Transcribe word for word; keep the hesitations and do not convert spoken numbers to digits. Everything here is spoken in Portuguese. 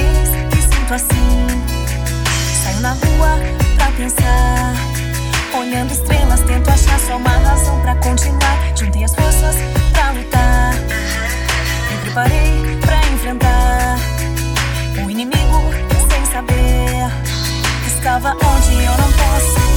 vez me sinto assim. Saio na rua pra pensar, olhando estrelas, tento achar só uma razão pra continuar. Juntei as forças pra lutar, me preparei pra enfrentar o inimigo sem saber. Estava onde eu não posso